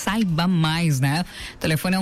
Saiba mais, né? O telefone é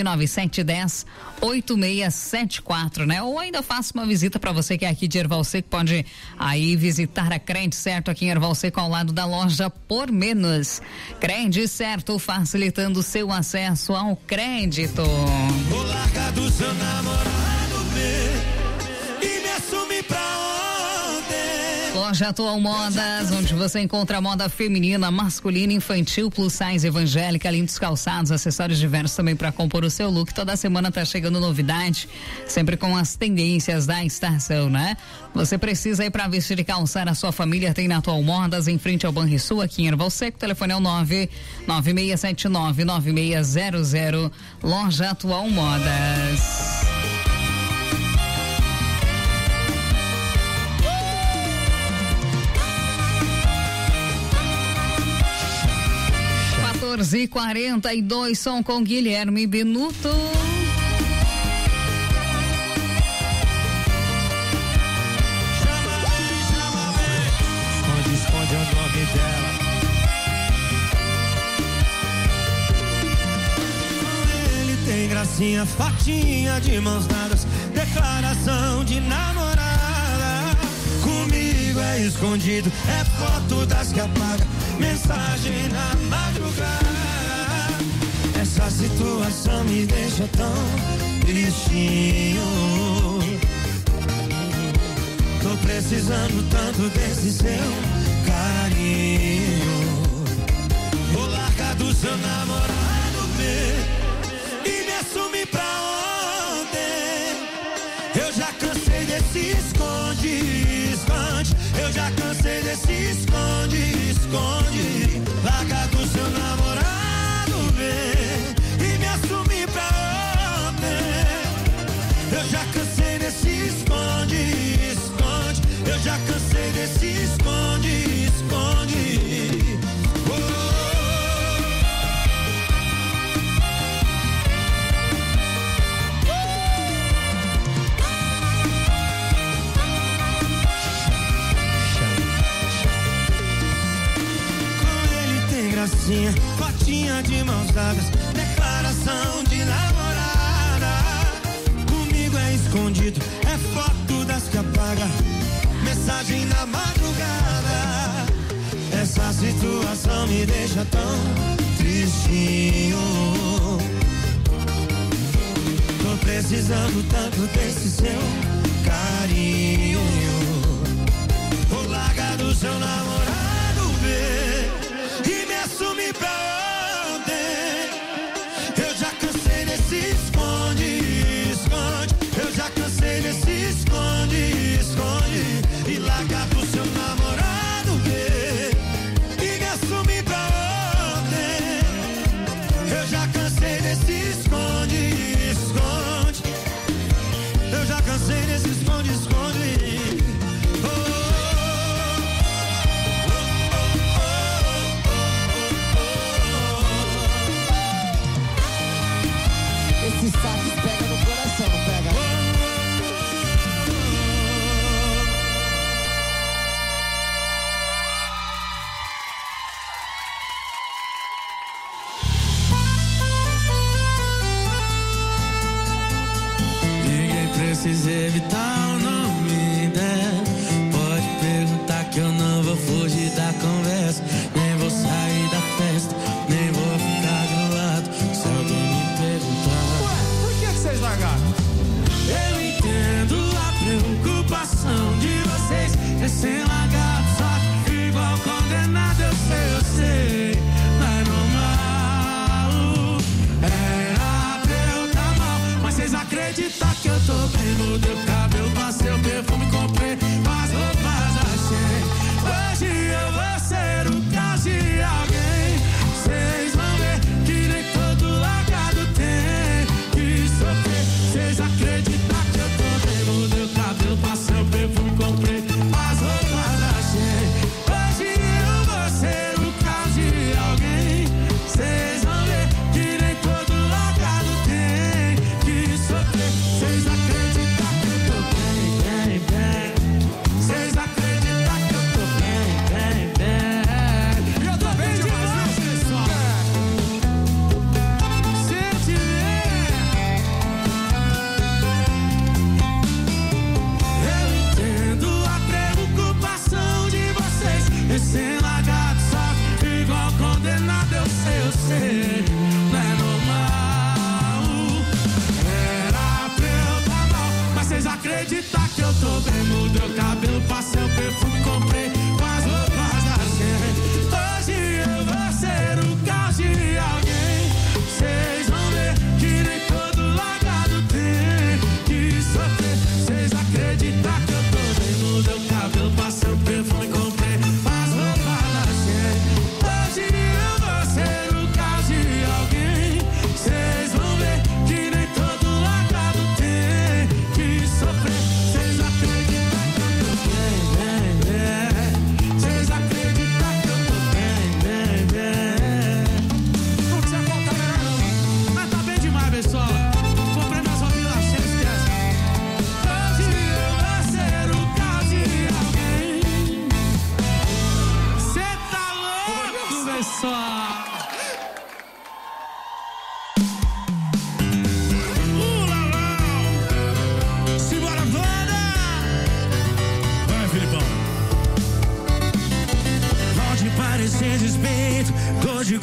99710-8674, né? Ou ainda faça uma visita para você que é aqui de Erval Seco, pode aí visitar a Crende Certo aqui em Erval Seco, ao lado da loja Por Menos. Crende Certo, facilitando o seu acesso ao crédito. Vou largar do seu namorado, e me assumir pra ontem. Loja Atual Modas, onde você encontra moda feminina, masculina, infantil, plus size, evangélica, lindos calçados, acessórios diversos também para compor o seu look. Toda semana tá chegando novidade, sempre com as tendências da estação, né? Você precisa ir para vestir e calçar a sua família, tem na Atual Modas, em frente ao Banrisul, aqui em Erval Seco. O telefone é o 996799600. Loja Atual Modas. E 42, som com Guilherme Benuto. Esconde o nome dela. Ele tem gracinha, fatinha de mãos dadas, declaração de namorada. Comigo é escondido, é foto das que apaga, mensagem na madrugada. Essa situação me deixa tão tristinho. Tô precisando tanto desse seu carinho. Vou largar do seu namorado, e me assumir pra ontem. Eu já cansei desse esconde, esconde. Eu já cansei desse esconde, esconde. Larga do seu namorado, e me assumir pra ontem. Eu já cansei desse esconde, esconde. Eu já cansei desse esconde, esconde. Fotinha de mãos dadas, declaração de namorada. Comigo é escondido, é foto das que apaga, mensagem na madrugada. Essa situação me deixa tão tristinho. Tô precisando tanto desse seu carinho. Vou largar do seu namorado, e me assumir pra ontem. Eu já cansei desse esconde, esconde. Eu já cansei desse esconde, esconde. E largar do seu namorado, e me assumir pra ontem. Eu já cansei desse esconde, esconde. Eu já cansei desse esconde, esconde. Esse saco pega no coração, não pega? Ninguém precisa evitar o nome dela. Pode perguntar que eu não vou fugir da conversa. Nem vou sair da festa, nem vou ficar do lado. Se alguém me perguntar, vocês largaram? Eu entendo a preocupação de vocês, recém-largados, só que igual condenado. Eu sei, não é normal. Era pra eu tá mal, mas vocês acreditam que eu tô bem? Mudei o cabelo, passei o perfume, comprei as roupas, achei. Hoje eu vou ser o caso de alguém. Vocês vão ver que nem todo largado tem que sofrer. Vocês acreditam que eu tô bem? Mudei o cabelo, passei o perfume, comprei as roupas, achei. Hoje eu vou ser o caso de alguém. Vocês vão ver que nem todo largado tem que sofrer. Vocês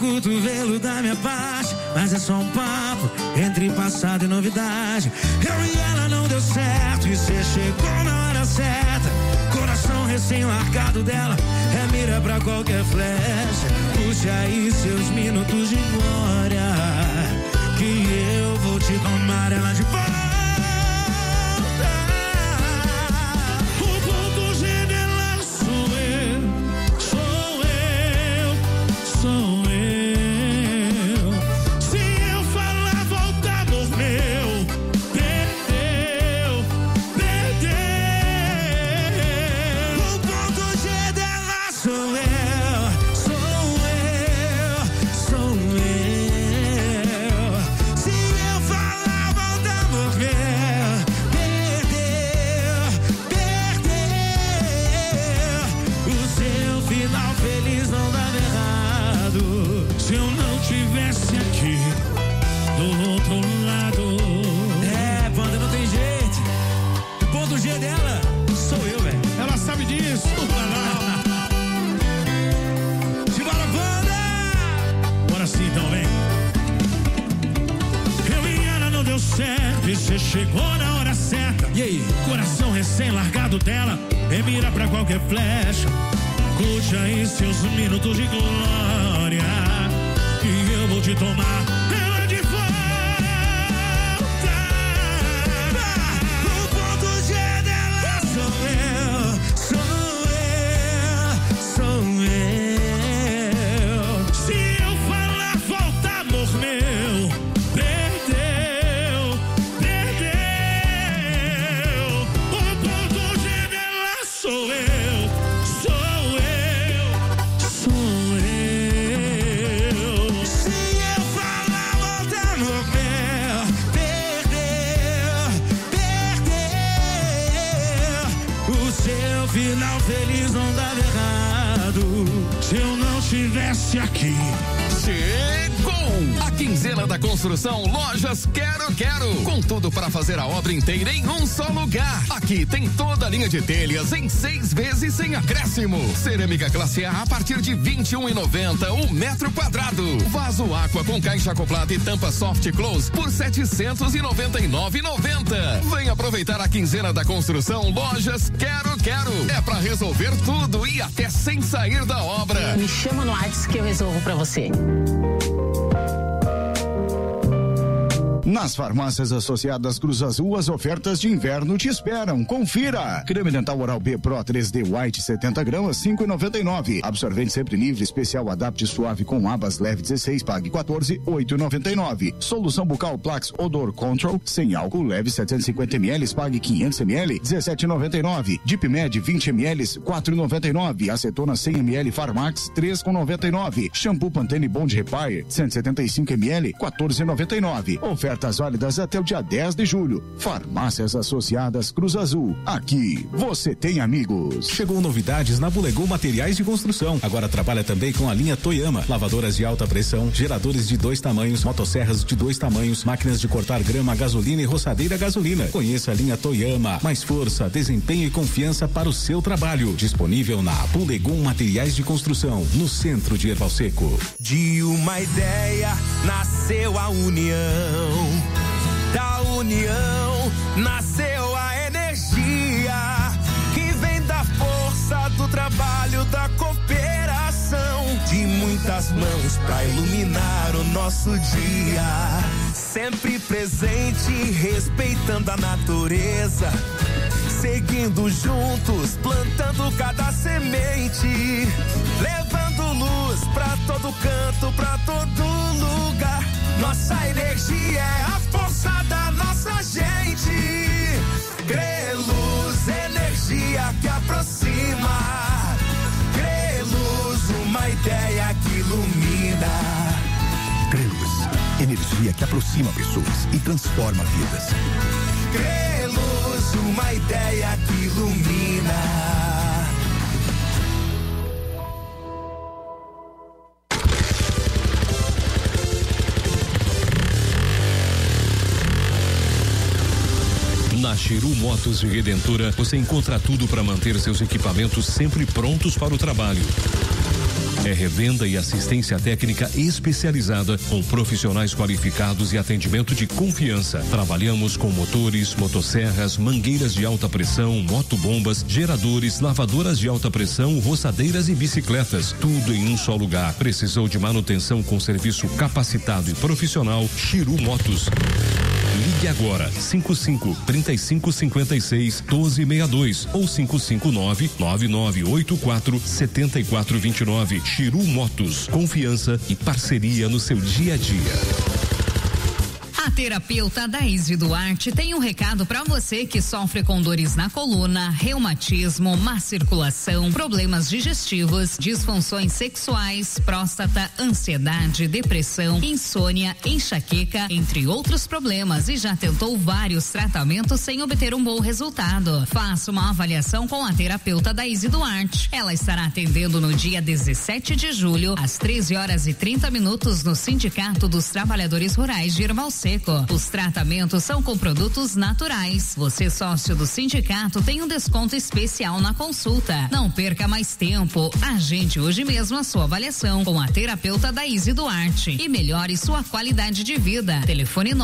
cotovelo da minha parte, mas é só um papo entre passado e novidade. Eu e ela não deu certo e cê chegou na hora certa. Coração recém-largado dela é mira pra qualquer flecha. Puxe aí seus minutos de glória, que eu vou te tomar ela de volta. O ponto G dela sou eu, sou eu, sou eu. Se eu falar volta, amor meu, perdeu, perdeu. O ponto G dela sou eu, sou eu, sou eu. Se eu falar volta, amor meu, perdeu, perdeu. O seu final feliz não dava errado se eu não tivesse aqui do outro lado. É, banda, não tem jeito. O ponto G dela sou eu, velho. Ela sabe disso. Simbora, banda! Bora sim, então, vem. Eu e ela não deu certo e cê chegou na hora certa. E aí? Coração recém-largado dela é mira pra qualquer flecha. Curte aí seus minutos de glória, e eu vou te tomar ela de volta. O ponto G dela sou eu, sou eu, sou eu. Se eu falar volta, amor meu, perdeu, perdeu. O ponto G dela sou eu, sou eu, sou eu. Se eu falar volta, amor meu, perdeu, perdeu. O seu final feliz não dava errado se eu não estivesse aqui. Chegou! A quinzena da construção Lojas Quero Quero. Com tudo para fazer a obra inteira em um só lugar. Aqui tem toda a linha de telhas em 6 vezes sem acréscimo. Cerâmica classe A partir de R$21,90 o metro quadrado. Vaso Aqua com caixa acoplada e tampa soft close por R$799,90. Vem aproveitar a quinzena da construção Lojas Quero Quero. É para resolver tudo e até sem sair da obra. Me chama no WhatsApp que eu resolvo pra você. Nas farmácias associadas Cruz Azul, as ofertas de inverno te esperam. Confira! Creme dental Oral B Pro 3D White 70 gramas, 5,99. Absorvente sempre livre, especial Adapt Suave com abas leve 16, pague 14,899. Solução bucal Plax Odor Control, sem álcool, leve 750 ml, pague 500 ml, 17,99. Deep Med 20 ml, 4,99. Acetona 100 ml Farmax, 3,99. Shampoo Pantene Bond Repair 175 ml, 14,99. Ofertas válidas até o dia 10 de julho. Farmácias Associadas Cruz Azul. Aqui você tem amigos. Chegou novidades na Bulegou Materiais de Construção. Agora trabalha também com a linha Toyama. Lavadoras de alta pressão, geradores de 2 tamanhos, motosserras de 2 tamanhos, máquinas de cortar grama, gasolina e roçadeira gasolina. Conheça a linha Toyama. Mais força, desempenho e confiança para o seu trabalho. Disponível na Bulegou Materiais de Construção, no centro de Erval Seco. De uma ideia nasceu a união. Da união nasceu a energia que vem da força do trabalho, da cooperação, de muitas mãos pra iluminar o nosso dia. Sempre presente, respeitando a natureza, seguindo juntos, plantando cada semente, levando luz pra todo canto, pra todo lugar. Nossa energia é a força da nossa gente. Creluz, energia que aproxima. Creluz, uma ideia que ilumina. Creluz, energia que aproxima pessoas e transforma vidas. Creluz, uma ideia que ilumina. Na Chiru Motos e Redentora, você encontra tudo para manter seus equipamentos sempre prontos para o trabalho. É revenda e assistência técnica especializada com profissionais qualificados e atendimento de confiança. Trabalhamos com motores, motosserras, mangueiras de alta pressão, motobombas, geradores, lavadoras de alta pressão, roçadeiras e bicicletas. Tudo em um só lugar. Precisou de manutenção com serviço capacitado e profissional? Chiru Motos. Ligue agora 55-3556-1262 ou 559-9984-7429. Chiru Motos, confiança e parceria no seu dia a dia. A terapeuta Daísy Duarte tem um recado para você que sofre com dores na coluna, reumatismo, má circulação, problemas digestivos, disfunções sexuais, próstata, ansiedade, depressão, insônia, enxaqueca, entre outros problemas, e já tentou vários tratamentos sem obter um bom resultado. Faça uma avaliação com a terapeuta Daísy Duarte. Ela estará atendendo no dia 17 de julho, às 13h30 no Sindicato dos Trabalhadores Rurais de Erval Seco. Os tratamentos são com produtos naturais. Você, sócio do sindicato, tem um desconto especial na consulta. Não perca mais tempo. Agende hoje mesmo a sua avaliação com a terapeuta Daísy Duarte e melhore sua qualidade de vida. Telefone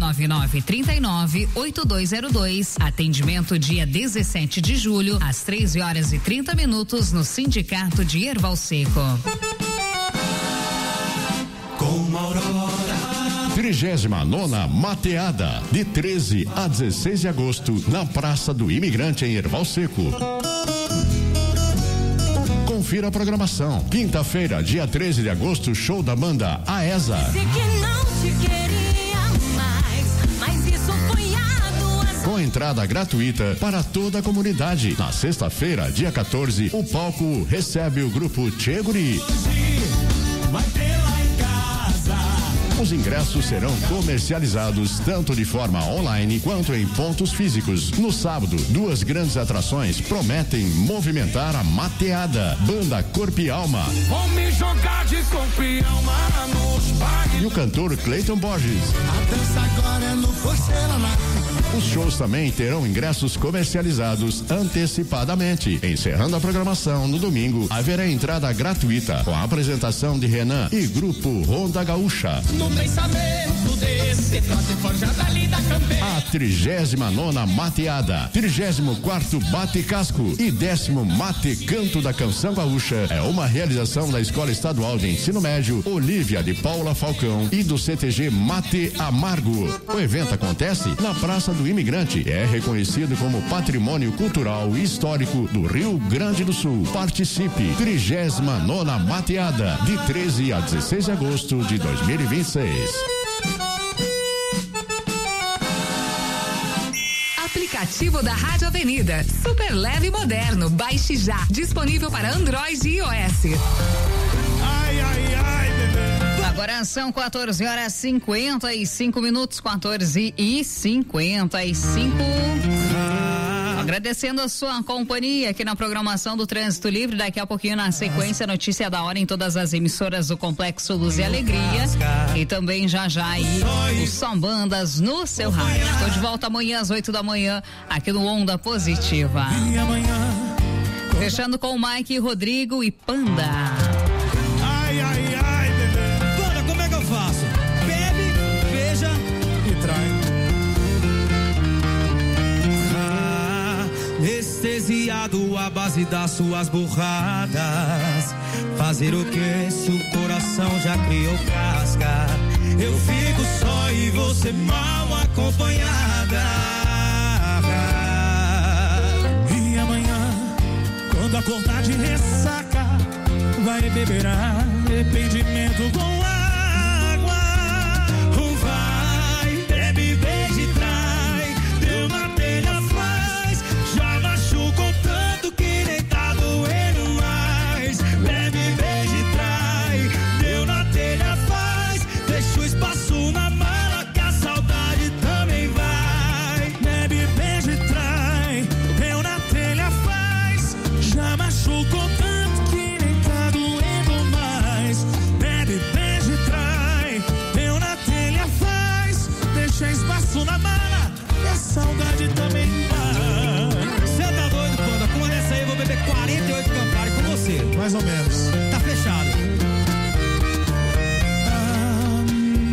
99939-8202. Atendimento dia 17 de julho, às 13h30 no Sindicato de Erval Seco. Com Aurora. 39ª Mateada, de 13 a 16 de agosto, na Praça do Imigrante, em Erval Seco. Confira a programação. Quinta-feira, dia 13 de agosto, show da banda Aesa. Com entrada gratuita para toda a comunidade. Na sexta-feira, dia 14, o palco recebe o grupo Tchê Guri. Os ingressos serão comercializados tanto de forma online quanto em pontos físicos. No sábado, duas grandes atrações prometem movimentar a mateada. Banda Corpo e Alma. Vamos jogar de corpo e alma nos bares. E o cantor Cleiton Borges. A dança agora é no porcelanato. Os shows também terão ingressos comercializados antecipadamente. Encerrando a programação no domingo, haverá entrada gratuita com a apresentação de Renan e grupo Ronda Gaúcha. No pensamento desse trote forjada ali da campeira. A 39ª Mateada, 34º Bate Casco e 10º Mate Canto da Canção Gaúcha é uma realização da Escola Estadual de Ensino Médio Olívia de Paula Falcão e do CTG Mate Amargo. O evento acontece na Praça do Imigrante e é reconhecido como Patrimônio Cultural e Histórico do Rio Grande do Sul. Participe. 39ª Mateada, de 13 a 16 de agosto de 2026. Aplicativo da Rádio Avenida, super leve e moderno. Baixe já. Disponível para Android e iOS. Ai, ai, ai, bebê. Agora são 14h55, 14h55. Agradecendo a sua companhia aqui na programação do Trânsito Livre. Daqui a pouquinho, na sequência, notícia da hora em todas as emissoras do Complexo Luz e Alegria. E também já aí o Som Bandas no seu rádio. Estou de volta amanhã às 8h aqui no Onda Positiva. Fechando com o Mike, Rodrigo e Panda. Ai, ai, ai, bebê. Panda, como é que eu faço? Bebe, beija e trai. Anestesiado à base das suas burradas. Fazer o que se o coração já criou casca? Eu fico só e você mal acompanhada. E amanhã, quando acordar de ressaca, vai beber arrependimento com água. Vai, bebe, beija e trai. Deu na telha, faz. Já machucou tanto que nem tá doendo mais. Bebe, beija e trai. Deu na telha, faz. Deixa o espaço na mala que a saudade também vai. Bebe, beija e trai. Deu na telha, faz. Já machucou tanto que nem tá doendo mais. Bebe, beija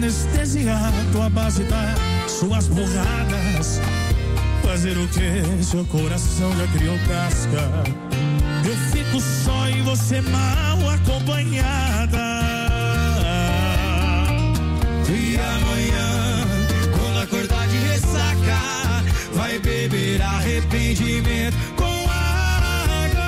anestesiado à base das suas borradas. Fazer o que? Seu coração já criou casca. Eu fico só e você mal acompanhada. E amanhã, quando acordar de ressaca, vai beber arrependimento com água.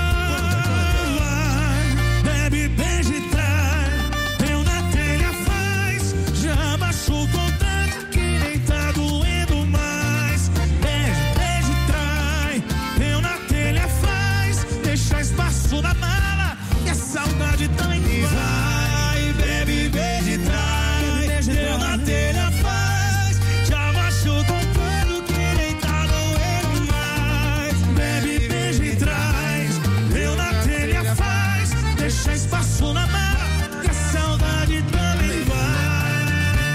Vai, bebe, beija e trai. Eu na telha faz, já machucou tanto que nem tá doendo mais. Beija e trai. Eu na telha faz, deixa espaço na mala e a saudade também vai. Bebe, beija e trai. Eu na telha faz, já machucou tanto que nem tá doendo mais. Bebe, beija e traz. Eu na telha faz, deixa espaço na mala que a saudade também vai.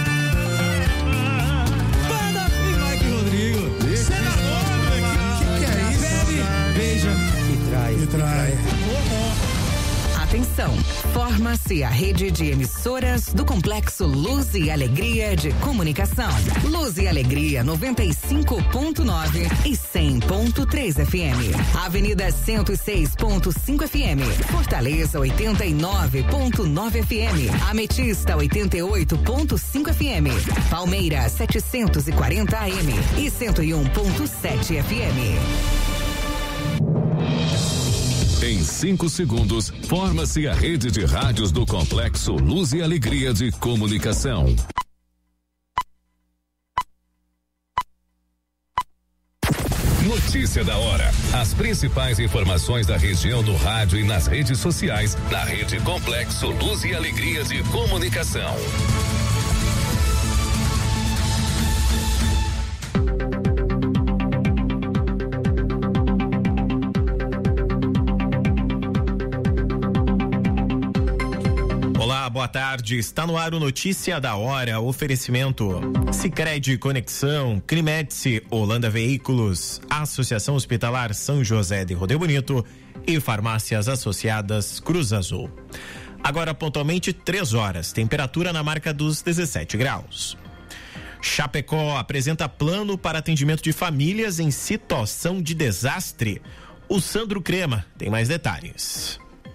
Banda Mike Rodrigo. Você tá louco? Que é isso? Bebe, beija e trai. E trai. Atenção, forma-se a rede de emissoras do Complexo Luz e Alegria de Comunicação. Luz e Alegria 95.9 e 100.3 FM. Avenida 106.5 FM. Fortaleza 89.9 FM. Ametista 88.5 FM. Palmeiras 740 AM e 101.7 FM. Em 5 segundos, forma-se a rede de rádios do Complexo Luz e Alegria de Comunicação. Notícia da hora. As principais informações da região no rádio e nas redes sociais, na rede Complexo Luz e Alegria de Comunicação. Olá, boa tarde. Está no ar o Notícia da Hora. Oferecimento Sicredi Conexão, Climetice, Holanda Veículos, Associação Hospitalar São José de Rodeio Bonito e Farmácias Associadas Cruz Azul. Agora pontualmente 3 horas, temperatura na marca dos 17 graus. Chapecó apresenta plano para atendimento de famílias em situação de desastre. O Sandro Crema tem mais detalhes.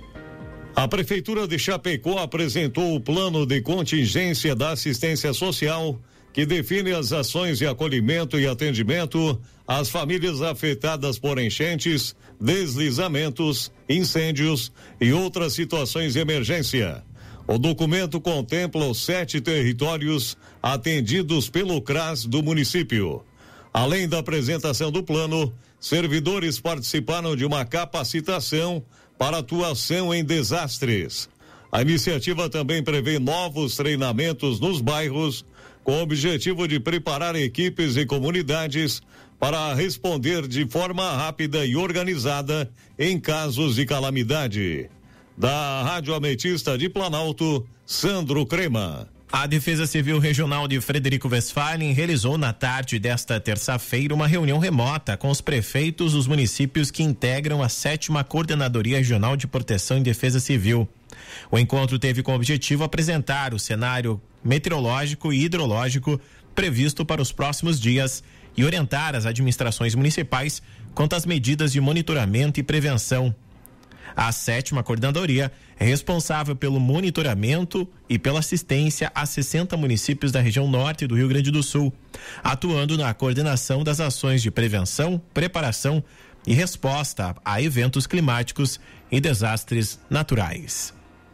A Prefeitura de Chapecó apresentou o plano de contingência da assistência social, que define as ações de acolhimento e atendimento às famílias afetadas por enchentes, deslizamentos, incêndios e outras situações de emergência. O documento contempla os 7 territórios atendidos pelo CRAS do município. Além da apresentação do plano, servidores participaram de uma capacitação para atuação em desastres. A iniciativa também prevê novos treinamentos nos bairros, com o objetivo de preparar equipes e comunidades para responder de forma rápida e organizada em casos de calamidade. Da Rádio Ametista de Planalto, Sandro Crema. A Defesa Civil Regional de Frederico Westphalen realizou na tarde desta terça-feira uma reunião remota com os prefeitos dos municípios que integram a 7ª Coordenadoria Regional de Proteção e Defesa Civil. O encontro teve como objetivo apresentar o cenário meteorológico e hidrológico previsto para os próximos dias e orientar as administrações municipais quanto às medidas de monitoramento e prevenção. A 7ª Coordenadoria é responsável pelo monitoramento e pela assistência a 60 municípios da região norte do Rio Grande do Sul, atuando na coordenação das ações de prevenção, preparação e resposta a eventos climáticos e desastres naturais.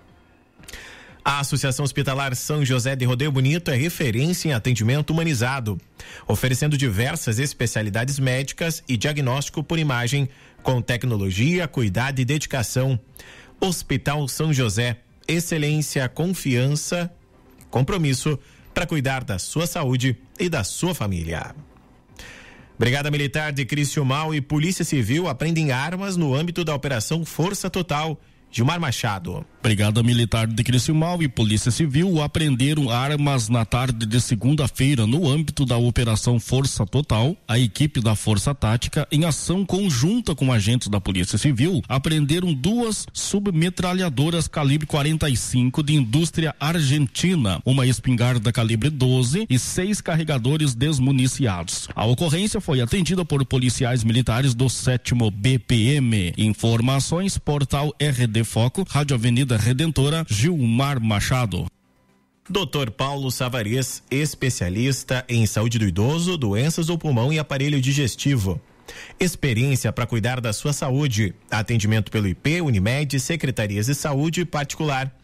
A Associação Hospitalar São José de Rodeio Bonito é referência em atendimento humanizado, oferecendo diversas especialidades médicas e diagnóstico por imagem, com tecnologia, cuidado e dedicação. Hospital São José, excelência, confiança, compromisso para cuidar da sua saúde e da sua família. Brigada Militar de Criciúmal e Polícia Civil apreendem armas no âmbito da Operação Força Total. Gilmar Machado. Brigada Militar de Criciúmal e Polícia Civil apreenderam armas na tarde de segunda-feira no âmbito da Operação Força Total. A equipe da Força Tática, em ação conjunta com agentes da Polícia Civil, apreenderam 2 submetralhadoras calibre 45 de indústria argentina, uma espingarda calibre 12 e 6 carregadores desmuniciados. A ocorrência foi atendida por policiais militares do 7º BPM. Informações, portal RD Foco, Rádio Avenida Redentora, Gilmar Machado. Dr. Paulo Savarez, especialista em saúde do idoso, doenças do pulmão e aparelho digestivo. Experiência para cuidar da sua saúde. Atendimento pelo IP, Unimed, Secretarias de Saúde Particular.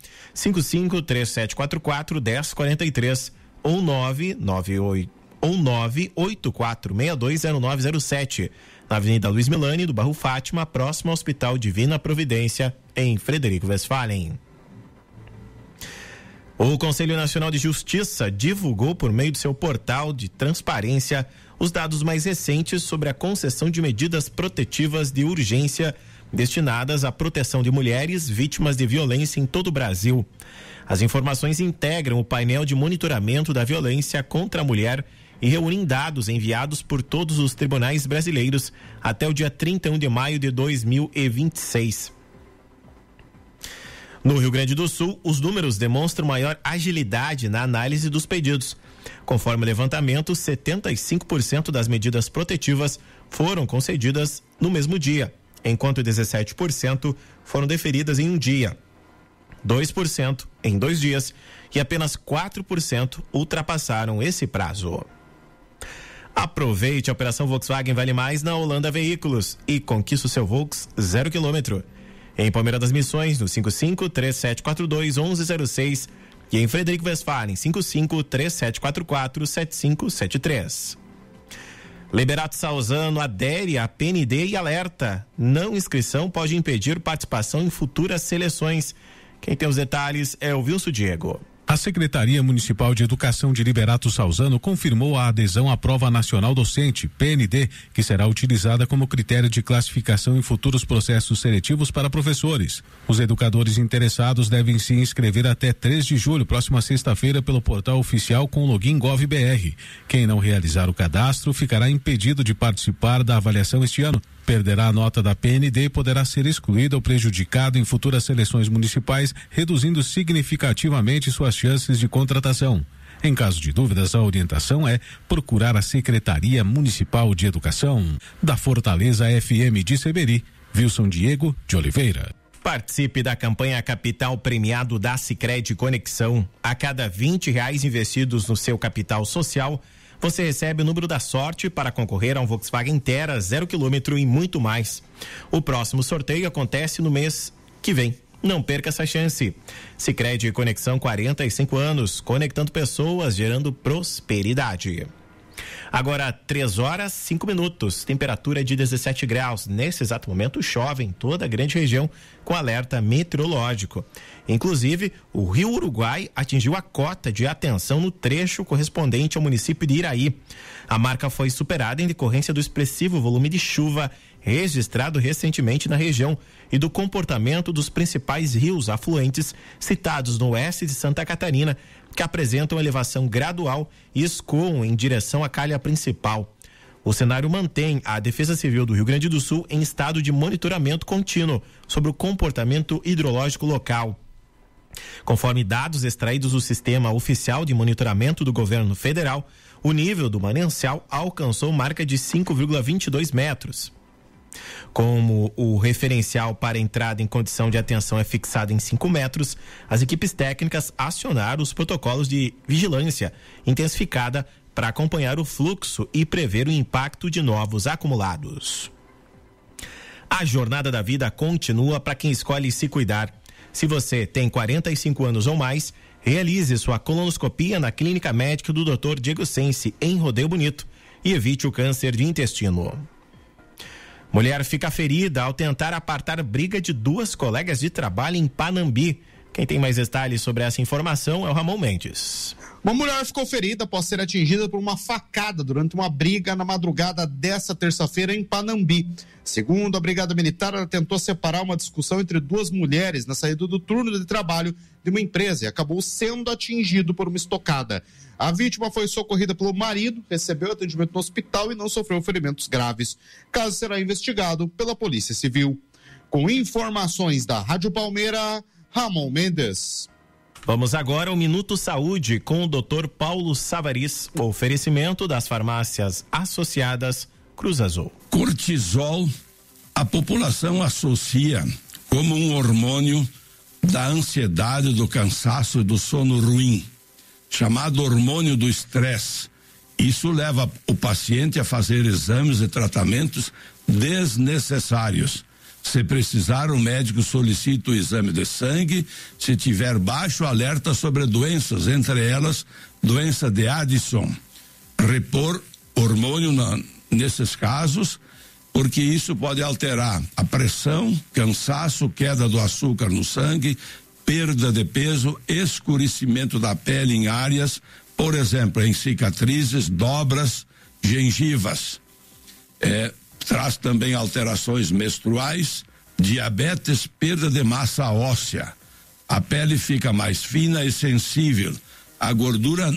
55-3744-1043 ou 984620907. Na Avenida Luiz Milani, do Bairro Fátima, próximo ao Hospital Divina Providência, em Frederico Westphalen. O Conselho Nacional de Justiça divulgou por meio do seu portal de transparência os dados mais recentes sobre a concessão de medidas protetivas de urgência destinadas à proteção de mulheres vítimas de violência em todo o Brasil. As informações integram o painel de monitoramento da violência contra a mulher e reúnem dados enviados por todos os tribunais brasileiros até o dia 31 de maio de 2026. No Rio Grande do Sul, os números demonstram maior agilidade na análise dos pedidos. Conforme o levantamento, 75% das medidas protetivas foram concedidas no mesmo dia, enquanto 17% foram deferidas em um dia, 2% em 2 dias e apenas 4% ultrapassaram esse prazo. Aproveite a Operação Volkswagen Vale Mais na Holanda Veículos e conquista o seu Volks 0 km. Em Palmeira das Missões, no 55-3742-1106 e em Frederico Westphalen, 55-3744-7573. Liberato Salzano adere à PND e alerta: não inscrição pode impedir participação em futuras seleções. Quem tem os detalhes é o Wilson Diego. A Secretaria Municipal de Educação de Liberato Salzano confirmou a adesão à Prova Nacional Docente, PND, que será utilizada como critério de classificação em futuros processos seletivos para professores. Os educadores interessados devem se inscrever até 3 de julho, próxima sexta-feira, pelo portal oficial com login GovBR. Quem não realizar o cadastro ficará impedido de participar da avaliação este ano. Perderá a nota da PND e poderá ser excluído ou prejudicado em futuras seleções municipais, reduzindo significativamente suas chances de contratação. Em caso de dúvidas, a orientação é procurar a Secretaria Municipal de Educação. Da Fortaleza FM de Seberi, Wilson Diego de Oliveira. Participe da campanha Capital Premiado da Sicredi Conexão. A cada R$20 investidos no seu capital social, você recebe o número da sorte para concorrer a um Volkswagen Terra 0 km e muito mais. O próximo sorteio acontece no mês que vem. Não perca essa chance. Sicredi Conexão, 45 anos, conectando pessoas, gerando prosperidade. Agora 3h05, temperatura de 17 graus. Nesse exato momento chove em toda a grande região com alerta meteorológico. Inclusive, o Rio Uruguai atingiu a cota de atenção no trecho correspondente ao município de Iraí. A marca foi superada em decorrência do expressivo volume de chuva registrado recentemente na região e do comportamento dos principais rios afluentes citados no oeste de Santa Catarina, que apresentam elevação gradual e escoam em direção à calha principal. O cenário mantém a Defesa Civil do Rio Grande do Sul em estado de monitoramento contínuo sobre o comportamento hidrológico local. Conforme dados extraídos do Sistema Oficial de Monitoramento do Governo Federal, o nível do manancial alcançou marca de 5,22 metros. Como o referencial para entrada em condição de atenção é fixado em 5 metros, as equipes técnicas acionaram os protocolos de vigilância intensificada para acompanhar o fluxo e prever o impacto de novos acumulados. A jornada da vida continua para quem escolhe se cuidar. Se você tem 45 anos ou mais, realize sua colonoscopia na Clínica Médica do Dr. Diego Sense, em Rodeio Bonito, e evite o câncer de intestino. Mulher fica ferida ao tentar apartar briga de 2 colegas de trabalho em Panambi. Quem tem mais detalhes sobre essa informação é o Ramon Mendes. Uma mulher ficou ferida após ser atingida por uma facada durante uma briga na madrugada desta terça-feira em Panambi. Segundo a Brigada Militar, ela tentou separar uma discussão entre duas mulheres na saída do turno de trabalho de uma empresa e acabou sendo atingido por uma estocada. A vítima foi socorrida pelo marido, recebeu atendimento no hospital e não sofreu ferimentos graves. O caso será investigado pela Polícia Civil. Com informações da Rádio Palmeira, Ramon Mendes. Vamos agora ao Minuto Saúde com o Dr. Paulo Savaris, o oferecimento das farmácias associadas Cruz Azul. Cortisol, a população associa como um hormônio da ansiedade, do cansaço e do sono ruim, chamado hormônio do estresse. Isso leva o paciente a fazer exames e tratamentos desnecessários. Se precisar, o médico solicita o exame de sangue. Se tiver baixo, alerta sobre doenças, entre elas, doença de Addison. Repor hormônio nesses casos, porque isso pode alterar a pressão, cansaço, queda do açúcar no sangue, perda de peso, escurecimento da pele em áreas, por exemplo, em cicatrizes, dobras, gengivas. Traz também alterações menstruais, diabetes, perda de massa óssea. A pele fica mais fina e sensível. A gordura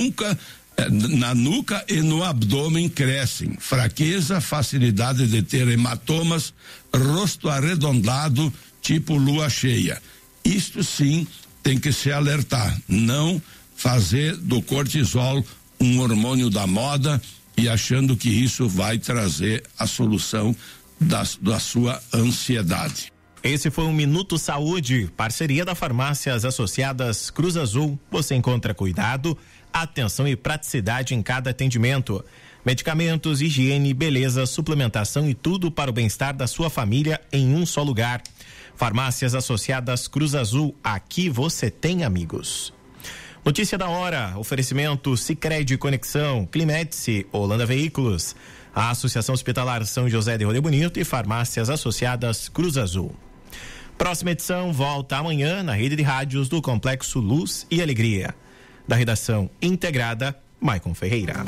na nuca e no abdômen crescem. Fraqueza, facilidade de ter hematomas, rosto arredondado, tipo lua cheia. Isto sim tem que se alertar. Não fazer do cortisol um hormônio da moda e achando que isso vai trazer a solução da sua ansiedade. Esse foi um Minuto Saúde, parceria da Farmácias Associadas Cruz Azul. Você encontra cuidado, atenção e praticidade em cada atendimento. Medicamentos, higiene, beleza, suplementação e tudo para o bem-estar da sua família em um só lugar. Farmácias Associadas Cruz Azul, aqui você tem amigos. Notícia da hora, oferecimento Sicredi Conexão, Climetice, Holanda Veículos, a Associação Hospitalar São José de Rio Bonito e Farmácias Associadas Cruz Azul. Próxima edição volta amanhã na rede de rádios do Complexo Luz e Alegria. Da redação integrada, Maicon Ferreira.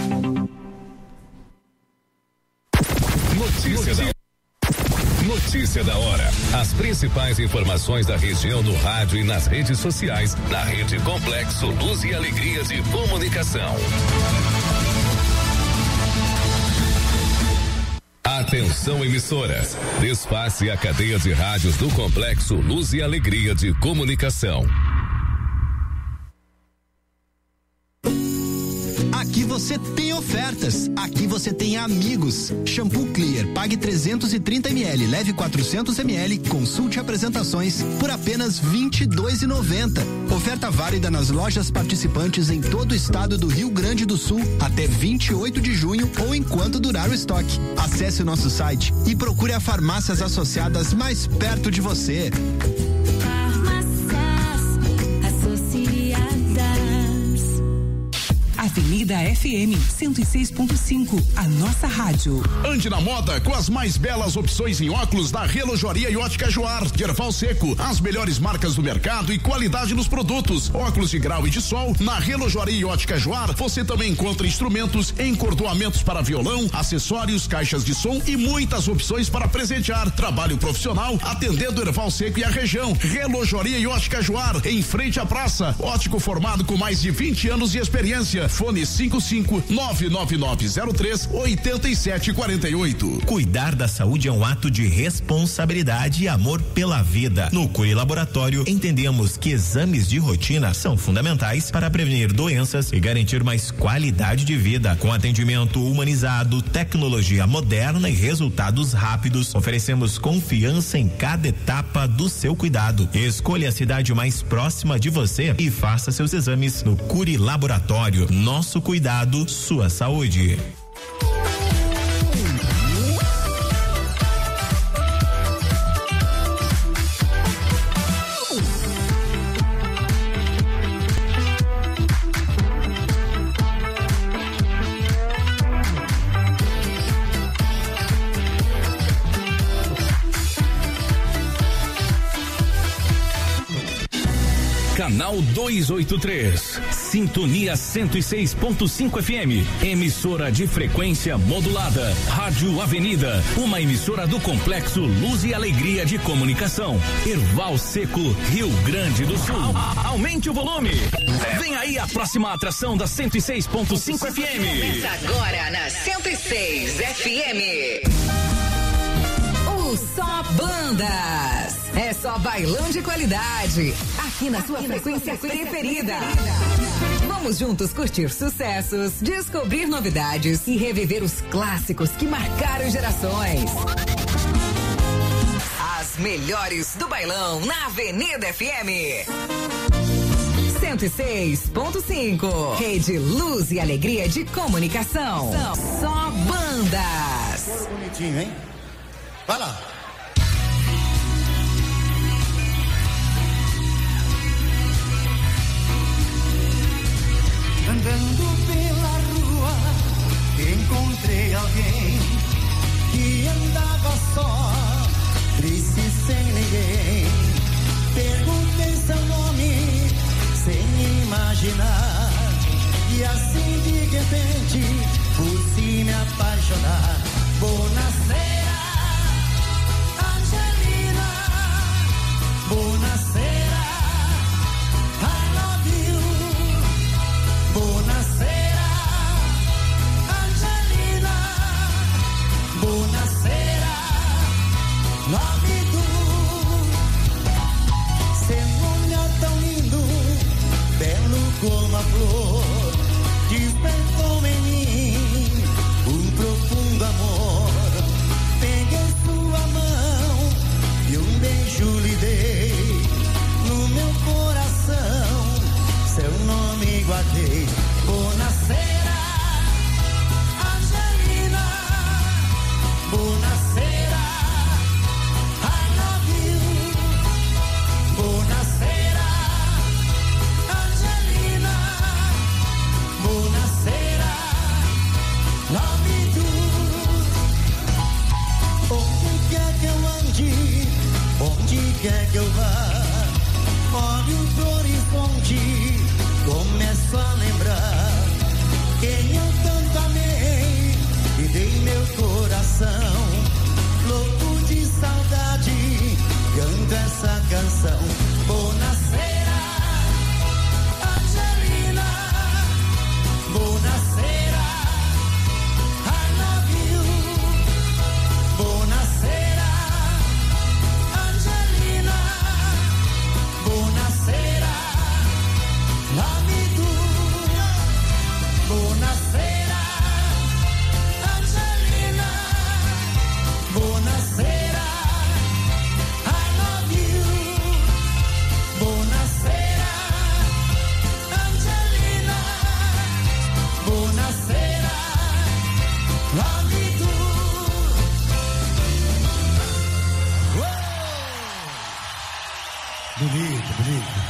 Notícia da hora. As principais informações da região no rádio e nas redes sociais, na rede Complexo Luz e Alegria de Comunicação. Atenção, emissoras. Desface a cadeia de rádios do Complexo Luz e Alegria de Comunicação. Aqui você tem ofertas, aqui você tem amigos. Shampoo Clear, pague 330 ml, leve 400 ml, consulte apresentações por apenas R$22,90. Oferta válida nas lojas participantes em todo o estado do Rio Grande do Sul até 28 de junho ou enquanto durar o estoque. Acesse o nosso site e procure a farmácias associadas mais perto de você. Avenida FM 106.5, a nossa rádio. Ande na moda com as mais belas opções em óculos da Relojoaria e Ótica Joar, de Erval Seco. As melhores marcas do mercado e qualidade nos produtos. Óculos de grau e de sol. Na Relojoaria e Ótica Joar, você também encontra instrumentos, encordoamentos para violão, acessórios, caixas de som e muitas opções para presentear. Trabalho profissional atendendo Erval Seco e a região. Relojoaria e Ótica Joar, em frente à praça. Ótico formado com mais de 20 anos de experiência. Fone 55-99903-8748. Cuidar da saúde é um ato de responsabilidade e amor pela vida. No Curi Laboratório, entendemos que exames de rotina são fundamentais para prevenir doenças e garantir mais qualidade de vida. Com atendimento humanizado, tecnologia moderna e resultados rápidos, oferecemos confiança em cada etapa do seu cuidado. Escolha a cidade mais próxima de você e faça seus exames no Curi Laboratório. Nosso cuidado, sua saúde. Canal 283. Sintonia 106.5 FM. Emissora de frequência modulada. Rádio Avenida. Uma emissora do Complexo Luz e Alegria de Comunicação. Erval Seco, Rio Grande do Sul. Aumente o volume. Vem aí a próxima atração da 106.5 FM. Começa agora na 106 FM. O Só Bandas. É só bailão de qualidade. Aqui na sua frequência preferida. Vamos juntos curtir sucessos, descobrir novidades e reviver os clássicos que marcaram gerações. As melhores do bailão na Avenida FM. 106.5. Rede Luz e Alegria de Comunicação. Só Bandas. Bonitinho, hein? Vai lá. Andando pela rua, encontrei alguém que andava só, triste sem ninguém. Perguntei seu nome, sem imaginar, e assim de repente pude me apaixonar. Bonacera, Angelina, Bonacera, I love you. Bonacera, Angelina, Bonacera, love you. Seu olhar tão lindo, belo como a flor, despertou em mim profundo amor. Peguei sua mão e beijo lhe dei. No meu coração seu nome guardei. Bonacera, Angelina, Bonacera, I love you. Bonacera, Angelina, Bonacera, love you. Onde quer que eu ande, onde quer que eu vá, olho pro horizonte, começo a lembrar quem eu tanto amei e dei meu coração. Louco de saudade, canto essa canção. Bonacera, Angelina, Bonacera, I love you. Bonacera, Angelina, Bonacera, love you. Bonacera, Angelina, Bonacera, I love you. Bonacera, Angelina, Bonacera, love you. Bonito, bonito.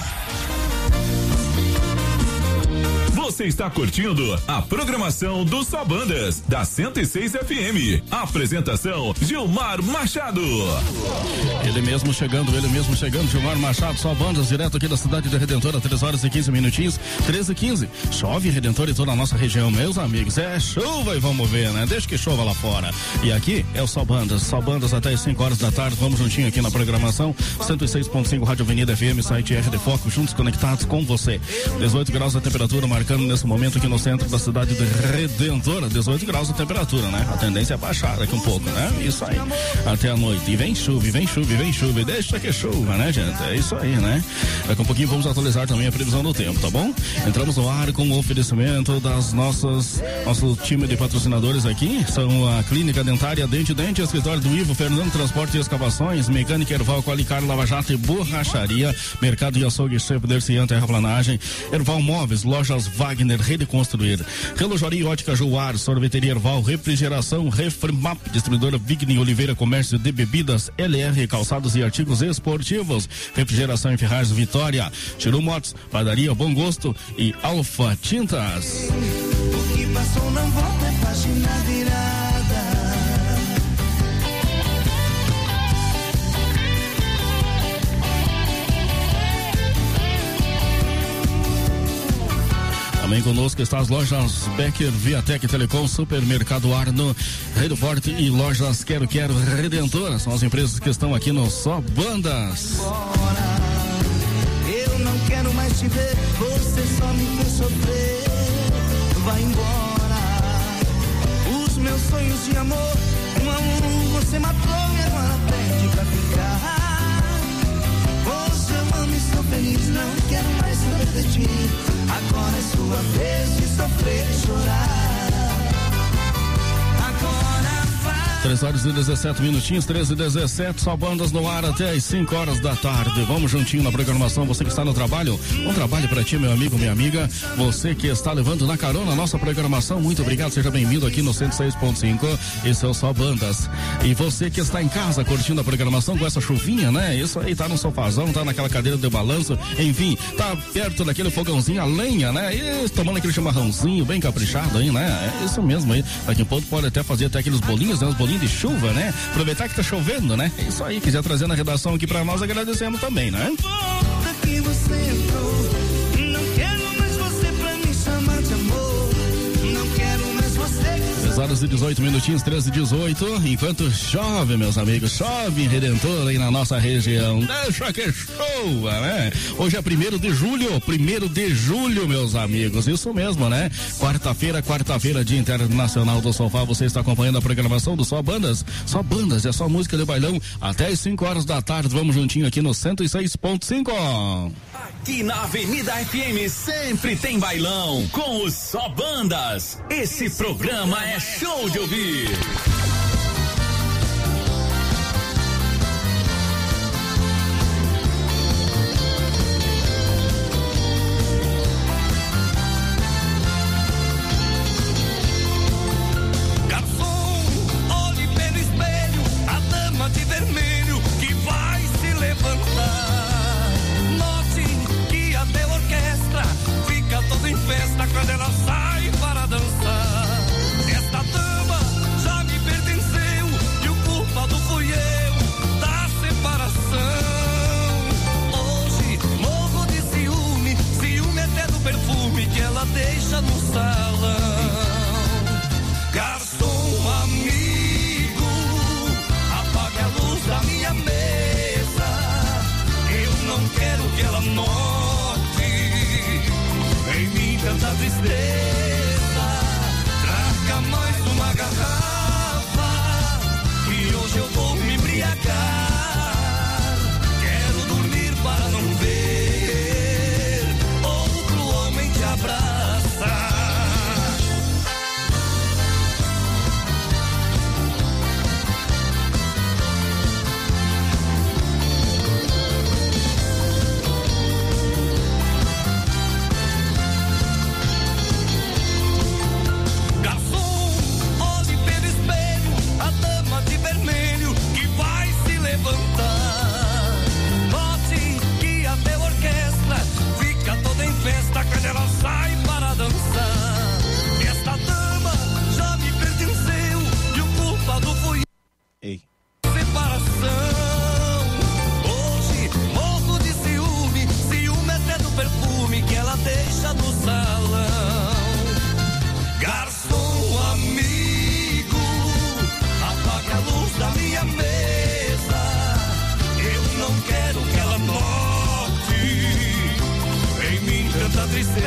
Você está curtindo a programação do Só Bandas, da 106 FM. Apresentação, Gilmar Machado. Ele mesmo chegando, Gilmar Machado, Só Bandas, direto aqui da cidade de Redentora, 3 horas e 15 minutinhos, 13h15. Chove em Redentor e toda a nossa região, meus amigos. É chuva e vamos ver, né? Deixa que chova lá fora. E aqui é o Só Bandas até as 5 horas da tarde. Vamos juntinho aqui na programação, 106.5 Rádio Avenida FM, site RD Foco, juntos conectados com você. 18 graus a temperatura, marcando nesse momento aqui no centro da cidade de Redentora, 18 graus a temperatura, né? A tendência é baixar daqui um pouco, né? Isso aí, até a noite. E vem chuva, e deixa que chuva, né, gente? É isso aí, né? Daqui um pouquinho vamos atualizar também a previsão do tempo, tá bom? Entramos no ar com o oferecimento das nosso time de patrocinadores aqui, são a Clínica Dentária Dente, escritório do Ivo, Fernando Transporte e Escavações, Mecânica Erval, Qualicar, Lava Jato e Borracharia, Mercado de Açougue, Chefe Dercian, Terraplanagem, Erval Móveis, Lojas Wagner, Rede Construir, Relojaria Ótica Joar, Sorveteria Erval, Refrigeração, Refrimap, Distribuidora Vigni Oliveira, Comércio de Bebidas, LR, Calçados e Artigos Esportivos, Refrigeração em Ferraz, Vitória, Chiru Motos, Padaria Bom Gosto e Alfa Tintas. O que passou não volta, é página virada. também conosco está as lojas Becker, Viatec, Telecom, Supermercado Arno, Rede Forte e lojas Quero Redentora. São as empresas que estão aqui no Só Bandas. Eu não quero mais te ver, você só me fez sofrer. Vai embora. Os meus sonhos de amor, um a um você matou e agora pede pra ficar. Hoje eu amo e sou feliz, não quero mais saber de ti. Agora é sua vez de sofrer e chorar. Agora vai. 3 horas e 17 minutinhos, 13 e 17, Só Bandas no ar até as 5 horas da tarde. Vamos juntinho na programação. Você que está no trabalho, bom trabalho para ti, meu amigo, minha amiga. Você que está levando na carona a nossa programação, muito obrigado, seja bem-vindo aqui no 106.5. Esse é o Só Bandas. E você que está em casa curtindo a programação com essa chuvinha, né? Isso aí, tá no sofazão, tá naquela cadeira de balanço, enfim, tá perto daquele fogãozinho a lenha, né? E tomando aquele chimarrãozinho bem caprichado aí, né? É isso mesmo aí. Daqui a pouco pode até fazer até aqueles bolinhos, né? Os bolinhos de chuva, né? Aproveitar que tá chovendo, né? É isso aí, quiser trazer na redação aqui pra nós, agradecemos também, né? Aqui você entrou, não quero mais você pra me chamar de amor, não quero mais você. 3 horas e 18 minutinhos, 13 e 18, enquanto chove, meus amigos, chove em Redentor aí na nossa região, deixa que chova, né? Hoje é 1º de julho, meus amigos, isso mesmo, né? Quarta-feira, Dia Internacional do Sofá. Você está acompanhando a programação do Só Bandas, é só música de bailão até as 5 horas da tarde. Vamos juntinho aqui no 106.5. Aqui na Avenida FM sempre tem bailão com os Só Bandas. Esse programa é show de ouvir. Quando ela sai para dançar, esta dama já me pertenceu e o culpado fui eu da separação. Hoje morro de ciúme até do perfume que ela deixa no salão. Garçom amigo, apague a luz da minha mesa. Eu não quero que ela note em mim tanta tristeza. Traga mais uma garrafa que hoje eu vou me embriagar. Quero dormir para não ver outro homem te abraçar. Festa quando ela sai para dançar. Esta dama já me pertenceu e o culpado fui Ei. Separação. Hoje morro de ciúme até do perfume que ela deixa no salão. Garçom amigo, apague a luz da minha mesa. Eu não quero que ela note tanta tristeza.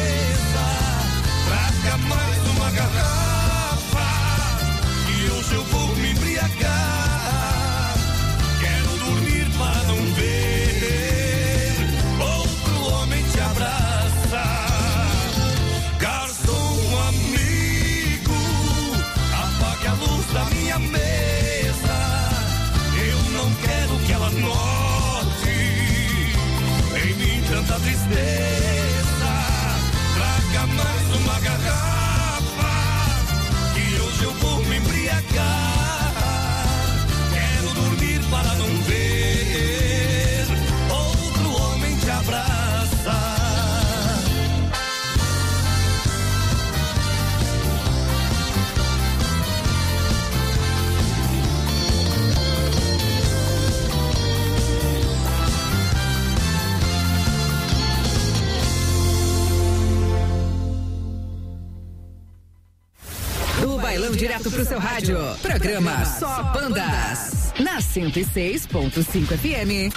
Traga mais uma garrafa que hoje eu vou me embriagar. Quero dormir para não ver outro homem te abraçar. Garçom amigo, apague a luz da minha mesa. Eu não quero que ela note em mim tanta tristeza. Traga mais uma garrafa que hoje eu vou me embriagar. Quero dormir para não ver outro homem te abraçar. bailão direto pro seu rádio. Programa Só Bandas. Na 106.5 FM.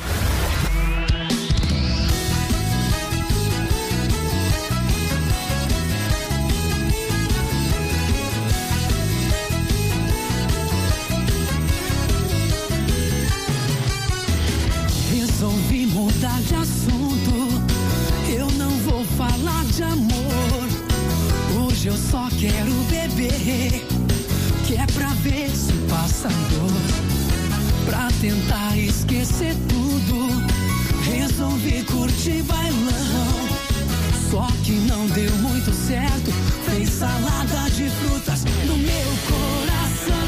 Resolvi mudar de assunto. Eu não vou falar de amor. Hoje eu só quero beber, que é pra ver se passa dor. Pra tentar esquecer tudo, resolvi curtir bailão. Só que não deu muito certo. Fez salada de frutas no meu coração.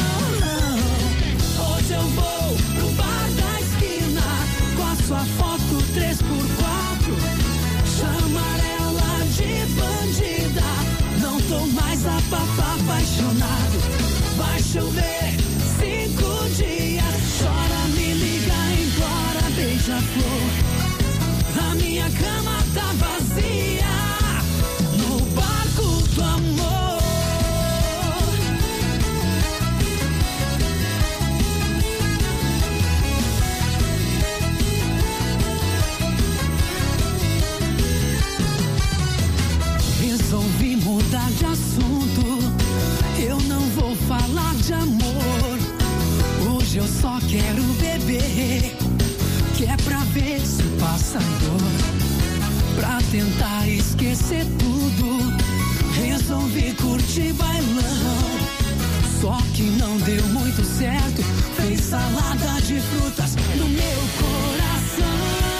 Hoje eu vou pro bar da esquina com a sua foto 3x4. Chamar ela de bandida. Não tô mais apaixonado. Vai chover 5 dias. Chora, me liga, implora, beija-flor. A minha cama tá vazia no barco do amor. Resolvi mudar de assunto. Eu não vou falar de amor. Hoje eu só quero beber, que é pra ver se passa dor. Pra tentar esquecer tudo, resolvi curtir bailão. Só que não deu muito certo. Fez salada de frutas no meu coração.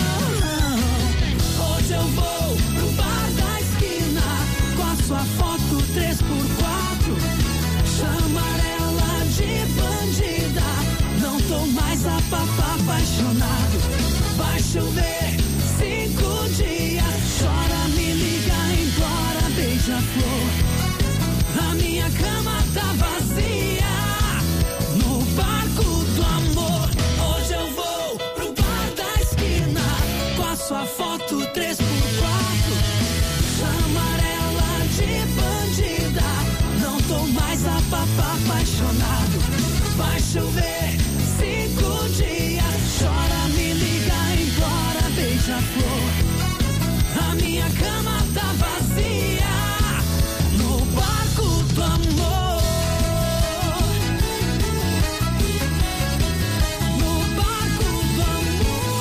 Hoje eu vou pro bar da esquina com a sua foto 3x4. Chamar ela de bandida. Não tô mais apaixonado. Vai chover 5 dias. Chora, me liga, implora, beija-flor. A minha cama tá vazia no barco do amor. Hoje eu vou pro bar da esquina com a sua foto 3x4. Chamar ela de bandida. Não tô mais apaixonado. Vai chover 5 dias. Chora, me liga, implora, beija-flor. A minha cama tá vazia no barco do amor. No barco do amor.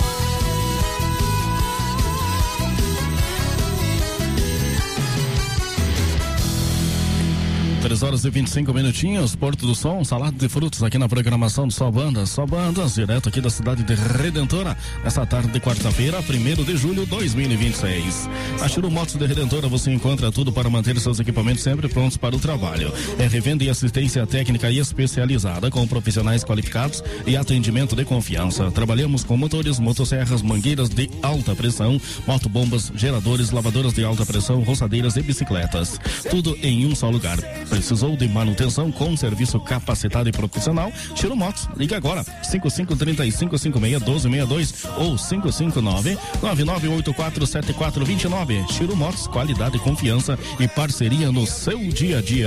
3h25, Porto do Sol, salada de frutas aqui na programação do Só Bandas, direto aqui da cidade de Redentora, nessa tarde de quarta-feira, 1º de julho de 2026. A Chiro Motos de Redentora você encontra tudo para manter seus equipamentos sempre prontos para o trabalho. É revenda e assistência técnica especializada com profissionais qualificados e atendimento de confiança. Trabalhamos com motores, motosserras, mangueiras de alta pressão, motobombas, geradores, lavadoras de alta pressão, roçadeiras e bicicletas. Tudo em um só lugar. Precisou de manutenção com serviço capacitado e profissional? Chiro Motos, liga agora, 5535561262 ou 559-99847429. Chiro Motos, qualidade, confiança e parceria no seu dia a dia.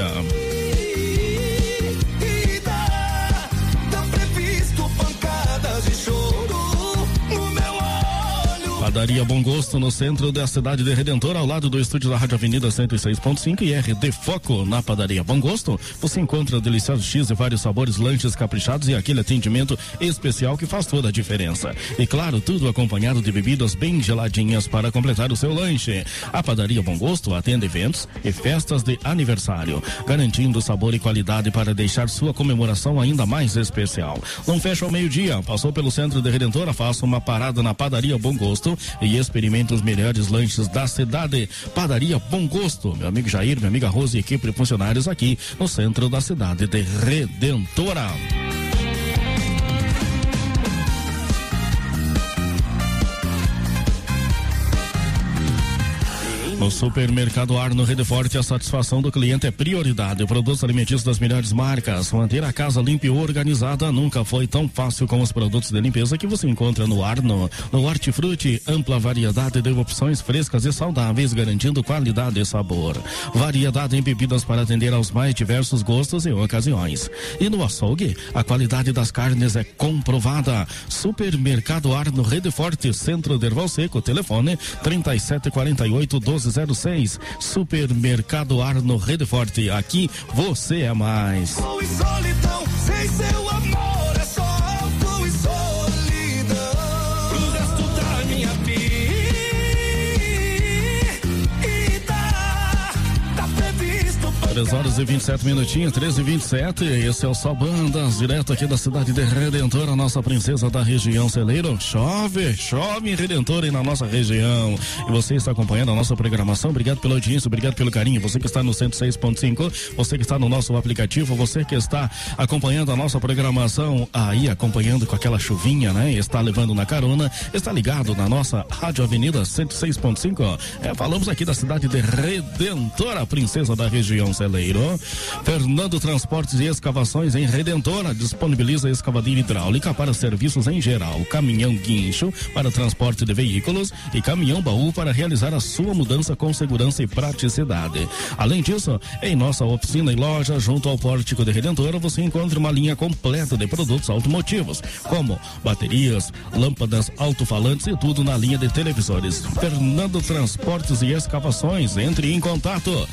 Padaria Bom Gosto no centro da cidade de Redentor, ao lado do estúdio da Rádio Avenida 106.5 e RD Foco. Na Padaria Bom Gosto você encontra deliciosos X e vários sabores, lanches caprichados e aquele atendimento especial que faz toda a diferença. E claro, tudo acompanhado de bebidas bem geladinhas para completar o seu lanche. A Padaria Bom Gosto atende eventos e festas de aniversário, garantindo sabor e qualidade para deixar sua comemoração ainda mais especial. Não fecha ao meio-dia, passou pelo centro de Redentora, faça uma parada na Padaria Bom Gosto e experimente os melhores lanches da cidade. Padaria Bom Gosto, meu amigo Jair, minha amiga Rose e equipe de funcionários aqui no centro da cidade de Redentora. No Supermercado Arno Rede Forte, a satisfação do cliente é prioridade. Produtos alimentícios das melhores marcas. Manter a casa limpa e organizada nunca foi tão fácil com os produtos de limpeza que você encontra no Arno. No Hortifruti, ampla variedade de opções frescas e saudáveis, garantindo qualidade e sabor. Variedade em bebidas para atender aos mais diversos gostos e ocasiões. E no açougue, a qualidade das carnes é comprovada. Supermercado Arno Rede Forte, Centro de Erval Seco, telefone 3748-1206. Supermercado Arno Rede Forte, aqui você é mais. Solidão, sem seu amor é só álcool e solidão. Pro resto da minha vida, tá previsto. 3h27, 13h27, esse é o Só Bandas, direto aqui da cidade de Redentor, a nossa princesa da região celeiro. Chove em Redentor e na nossa região. E você está acompanhando a nossa programação, obrigado pela audiência, obrigado pelo carinho. Você que está no 106.5, você que está no nosso aplicativo, você que está acompanhando a nossa programação aí, acompanhando com aquela chuvinha, né? Está levando na carona, está ligado na nossa Rádio Avenida 106.5. Falamos aqui da cidade de Redentor, a princesa da região celeiro. Fernando Transportes e Escavações em Redentora disponibiliza escavadeira hidráulica para serviços em geral, caminhão guincho para transporte de veículos e caminhão baú para realizar a sua mudança com segurança e praticidade. Além disso, em nossa oficina e loja junto ao Pórtico de Redentora você encontra uma linha completa de produtos automotivos, como baterias, lâmpadas, alto-falantes e tudo na linha de televisores. Fernando Transportes e Escavações, entre em contato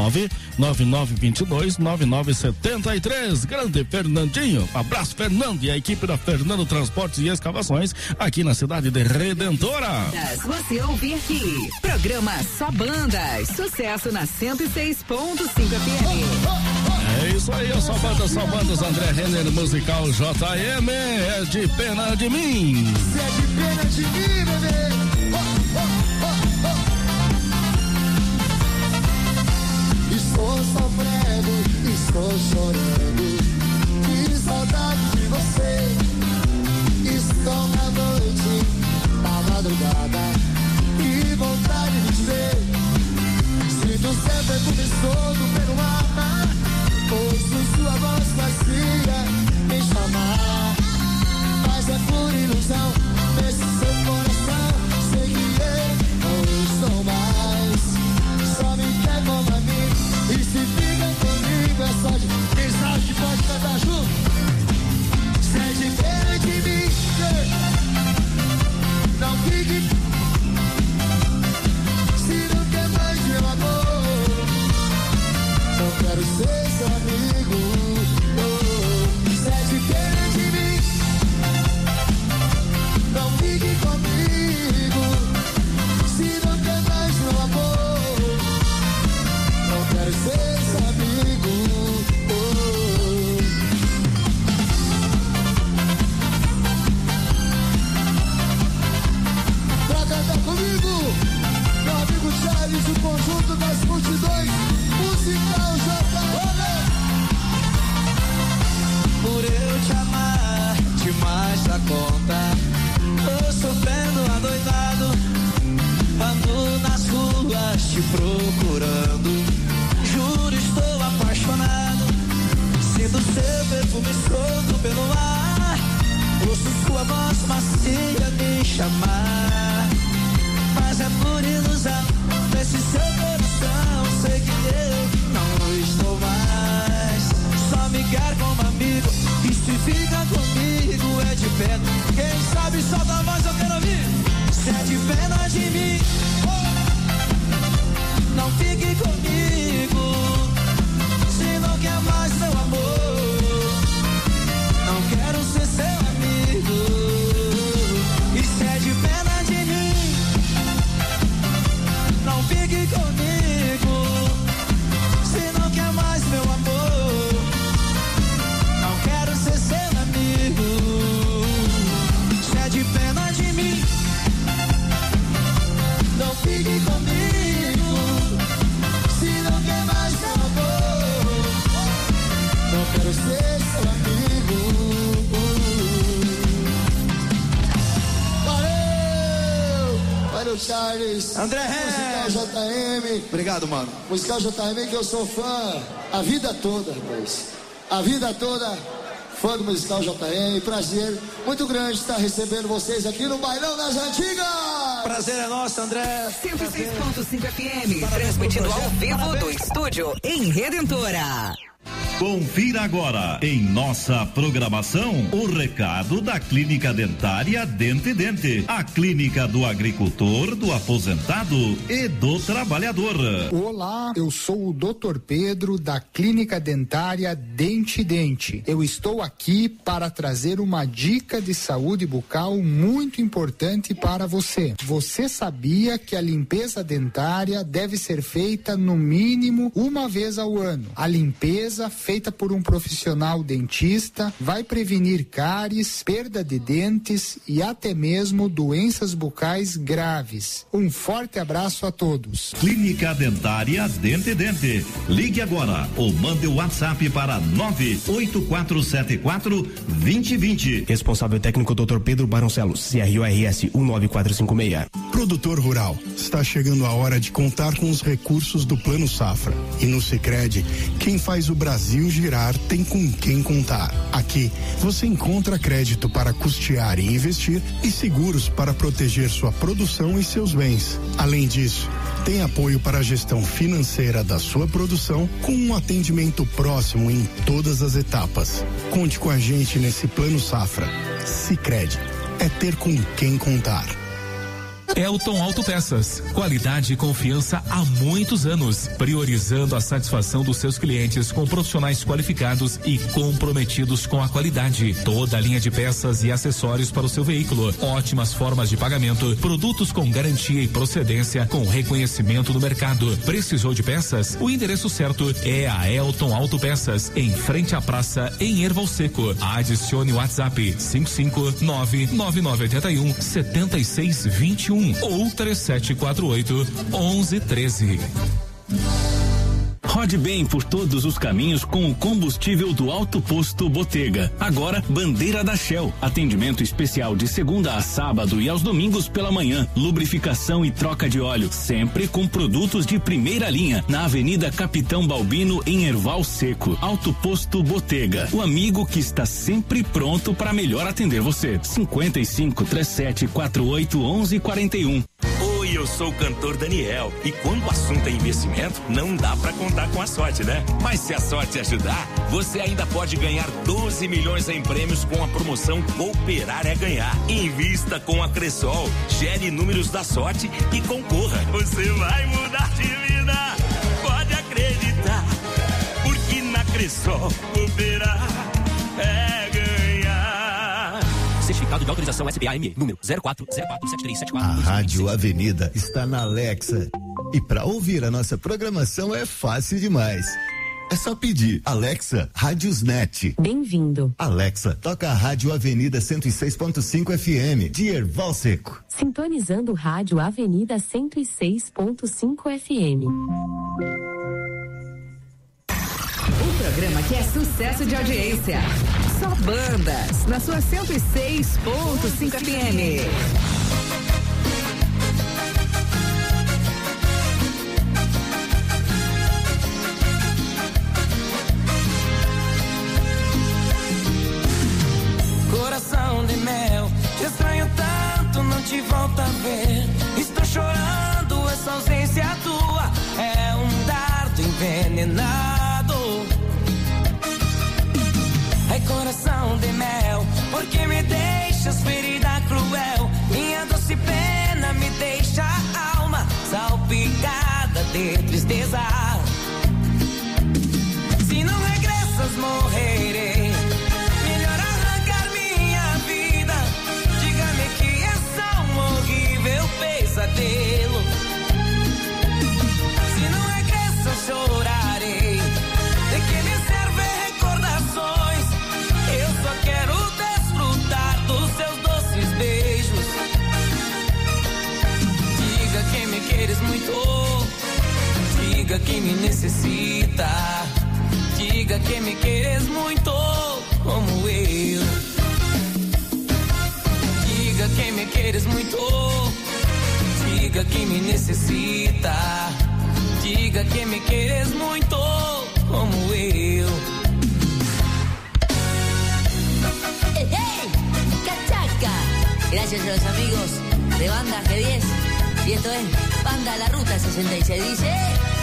99922-9973. Grande Fernandinho, abraço Fernando e a equipe da Fernando Transportes e Escavações aqui na cidade de Redentora. Você ouve aqui, programa Só Bandas, sucesso na 106.5 FM. É isso aí, Só Bandas, André Renner, musical JM, é de pena de mim. Se é de pena de mim, bebê. Estou sofrendo, estou chorando, que saudade de você. Estou na noite, na madrugada, que vontade de te ver. Sinto sempre começou pelo ar, ouço sua voz vazia me chamar. Mas é por ilusão, nesse seu coração, sei que eu não estou mais. Só me quer como amigo, e se fica comigo é só de pensar que pode cantar junto. Se é de pena de mim, não fique. Se não quer mais meu amor, não quero ser seu amigo. Se é de pena de mim, vocês. André Musical JM. Obrigado, mano. Musical JM, que eu sou fã a vida toda, rapaz. A vida toda, fã do Musical JM. Prazer muito grande estar recebendo vocês aqui no Bailão das Antigas. Prazer é nosso, André. 106.5 FM, transmitindo ao vivo do estúdio em Redentora. Confira agora em nossa programação o recado da Clínica Dentária Dente Dente, a clínica do agricultor, do aposentado e do trabalhador. Olá, eu sou o Dr. Pedro da Clínica Dentária Dente Dente. Eu estou aqui para trazer uma dica de saúde bucal muito importante para você. Você sabia que a limpeza dentária deve ser feita no mínimo uma vez ao ano? A limpeza feita por um profissional dentista vai prevenir cáries, perda de dentes e até mesmo doenças bucais graves. Um forte abraço a todos. Clínica Dentária Dente Dente. Ligue agora ou mande o WhatsApp para 98474-2020. Responsável técnico Dr. Pedro Barcelos, CRORS 19456. Produtor rural, está chegando a hora de contar com os recursos do Plano Safra. E no Sicredi, quem faz o Brasil girar tem com quem contar. Aqui você encontra crédito para custear e investir e seguros para proteger sua produção e seus bens. Além disso, tem apoio para a gestão financeira da sua produção com um atendimento próximo em todas as etapas. Conte com a gente nesse Plano Safra. Sicredi, é ter com quem contar. Elton Autopeças, qualidade e confiança há muitos anos, priorizando a satisfação dos seus clientes com profissionais qualificados e comprometidos com a qualidade. Toda a linha de peças e acessórios para o seu veículo, ótimas formas de pagamento, produtos com garantia e procedência com reconhecimento no mercado. Precisou de peças? O endereço certo é a Elton Autopeças, em frente à praça em Erval Seco. Adicione o WhatsApp 559-9981-7621 ou 3748-1113. Rode bem por todos os caminhos com o combustível do Alto Posto Botega. Agora, bandeira da Shell. Atendimento especial de segunda a sábado e aos domingos pela manhã. Lubrificação e troca de óleo. Sempre com produtos de primeira linha. Na Avenida Capitão Balbino, em Erval Seco. Alto Posto Botega. O amigo que está sempre pronto para melhor atender você. 55-3748-1141. Oi, eu sou o cantor Daniel. E quando o assunto é investimento, não dá pra contar com a sorte, né? Mas se a sorte ajudar, você ainda pode ganhar 12 milhões em prêmios com a promoção Cooperar é Ganhar. Invista com a Cressol, gere números da sorte e concorra. Você vai mudar de vida, pode acreditar. Porque na Cressol, cooperar é ganhar. Certificado de autorização SBAM, número 04047374. A Rádio Avenida está na Alexa. E para ouvir a nossa programação é fácil demais. É só pedir, Alexa, Rádiosnet. Bem-vindo. Alexa, toca a Rádio Avenida 106.5 FM, de Erval Seco. Sintonizando Rádio Avenida 106.5 FM. O programa que é sucesso de audiência. Só bandas, na sua 106.5 FM. Coração de mel, te estranho tanto, não te volto a ver. Estou chorando, essa ausência tua é um dardo envenenado. Ai, coração de mel, porque me deixas ferida cruel? Minha doce pena me deixa a alma salpicada de tristeza. Se não regressas, morrerei. Melhor arrancar minha vida. Diga-me que é só um horrível pesadelo. Se não regressas, chorarei. De que me servem recordações? Eu só quero desfrutar dos seus doces beijos. Diga que me queres muito. Diga que me necessita. Diga que me queres muito como eu. Diga que me queres muito. Diga que me necesita, diga que me quieres muito como eu. ¡Hey! ¡Cachaca! Gracias a los amigos de Banda G10. Y esto es Banda La Ruta 66. Dice: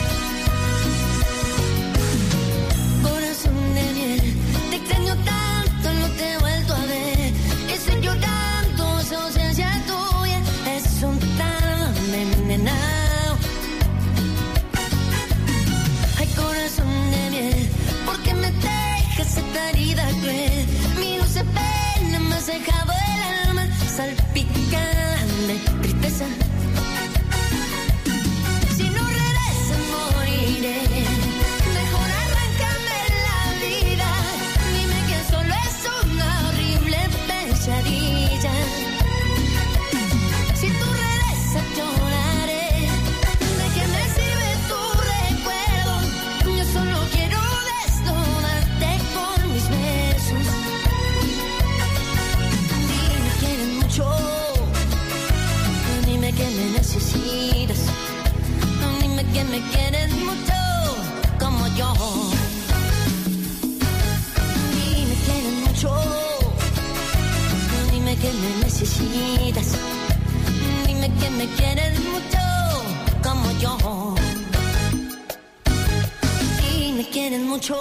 corazón de miel, te extraño tanto, no te he vuelto a ver. Estoy llorando, esa ausencia tuya es un tan envenenado. Ay, corazón de miel, ¿por qué me dejas esta herida cruel? Mi dulce pena me has dejado el alma salpicada de tristeza. Si no regresas moriré, mejor arráncame la vida. Dime que solo es una horrible pesadilla. Si tú regresas lloraré, ¿de qué me sirve tu recuerdo? Yo solo quiero desnudarte con mis besos. Dime que quieres mucho, dime que me necesitas, dime que me quieres mucho como yo. Dime que quieres mucho, dime que me necesitas, dime que me quieres mucho como yo. Dime que quieres mucho.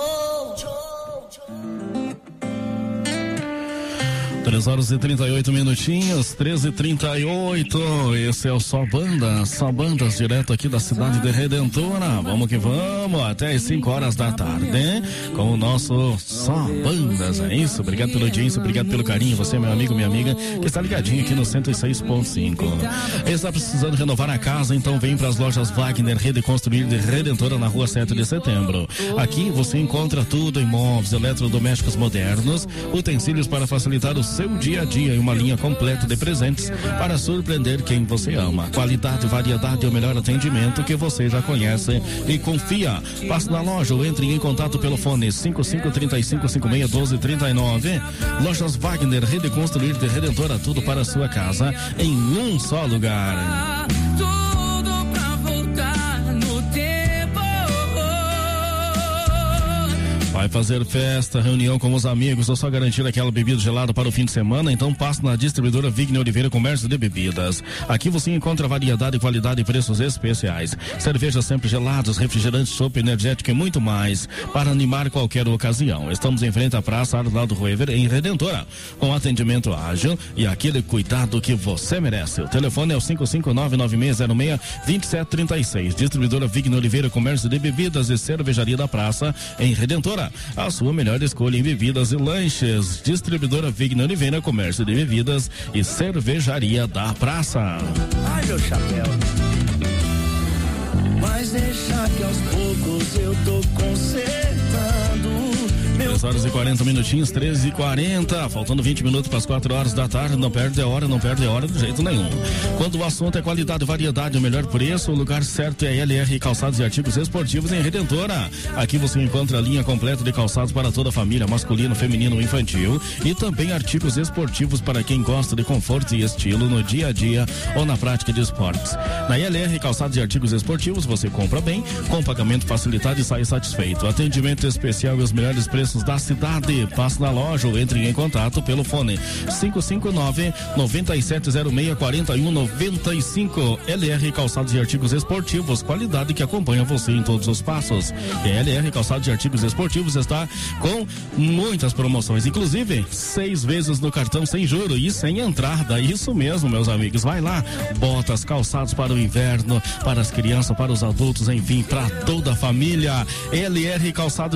3 horas e 38 minutinhos, 13h38. Esse é o Só Bandas, direto aqui da cidade de Redentora. Vamos que vamos, até as 5 horas da tarde, com o nosso Só Bandas. É isso, obrigado pela audiência, obrigado pelo carinho. Você, meu amigo, minha amiga, que está ligadinho aqui no 106.5. Está precisando renovar a casa? Então vem para as lojas Wagner Rede Construir de Redentora, na rua 7 de setembro. Aqui você encontra tudo em móveis, eletrodomésticos modernos, utensílios para facilitar o seu dia a dia e uma linha completa de presentes para surpreender quem você ama. Qualidade, variedade e o melhor atendimento que você já conhece e confia. Passe na loja ou entre em contato pelo fone 5535561239. Lojas Wagner Rede Construir de Redentora, tudo para a sua casa em um só lugar. Tudo pra voltar no tempo. Vai fazer festa, reunião com os amigos ou só garantir aquela bebida gelada para o fim de semana? Então passe na distribuidora Vigna Oliveira Comércio de Bebidas. Aqui você encontra variedade, qualidade e preços especiais. Cervejas sempre geladas, refrigerantes, chopp energético e muito mais para animar qualquer ocasião. Estamos em frente à Praça Arnaldo Roever, em Redentora, com atendimento ágil e aquele cuidado que você merece. O telefone é o 559-9606-2736. Distribuidora Vigna Oliveira Comércio de Bebidas e Cervejaria da Praça, em Redentora. A sua melhor escolha em bebidas e lanches. Distribuidora Vigna Oliveira Comércio de Bebidas e Cervejaria da Praça. Ai, meu chapéu. Mas deixa que aos poucos eu tô consertando. 3 horas e 40 minutinhos, 13h40, faltando 20 minutos para as 4 horas da tarde. Não perde a hora de jeito nenhum. Quando o assunto é qualidade, variedade, o melhor preço, o lugar certo é LR Calçados e Artigos Esportivos em Redentora. Aqui você encontra a linha completa de calçados para toda a família, masculino, feminino, infantil, e também artigos esportivos para quem gosta de conforto e estilo no dia a dia ou na prática de esportes. Na LR Calçados e Artigos Esportivos você compra bem, com pagamento facilitado e sai satisfeito. Atendimento especial e os melhores preços da cidade. Passe na loja ou entre em contato pelo fone 559-9706-4195. LR Calçados e Artigos Esportivos, qualidade que acompanha você em todos os passos. E a LR Calçados e Artigos Esportivos está com muitas promoções, inclusive 6 vezes no cartão sem juro e sem entrada. Isso mesmo, meus amigos, vai lá. Botas, calçados para o inverno, para as crianças, para os adultos, enfim, para toda a família. LR Calçados